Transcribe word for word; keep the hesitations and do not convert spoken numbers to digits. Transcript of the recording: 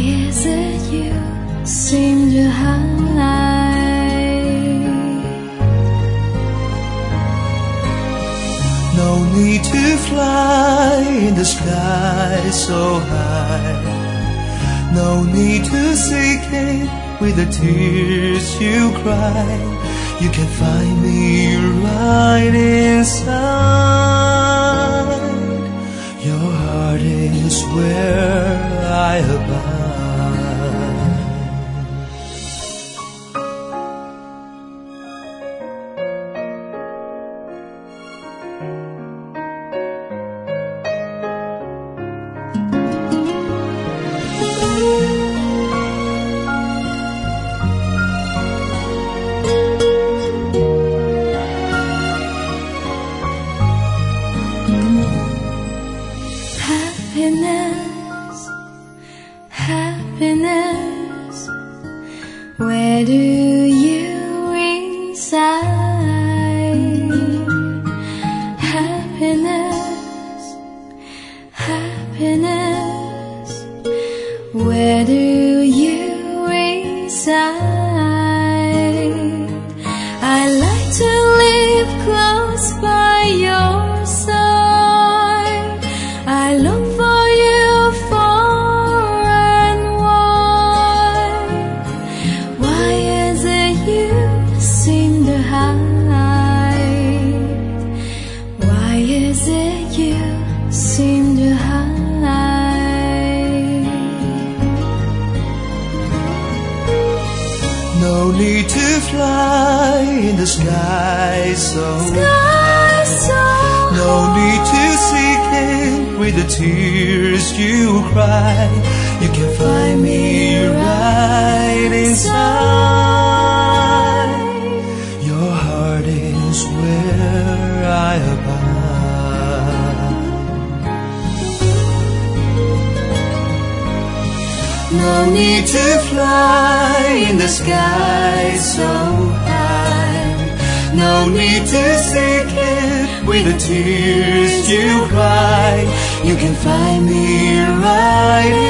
is it you seem to hide? No need to fly in the sky so high. No need to seek it with the tears you cry. You can find me right inside. Your heart is where I abide. Happiness, happiness, where do you reside? Happiness, happiness, where do you reside? I like to live close by your side. I long for you far and wide. Why is it you seem to hide? Why is it you seem to hide? No need to fly in the sky so Sky so no need to seek it with the tears you cry. You can find me right inside. Your heart is where I abide. No need to fly in the sky so high. No need to seek it with the tears you cry. You can find me right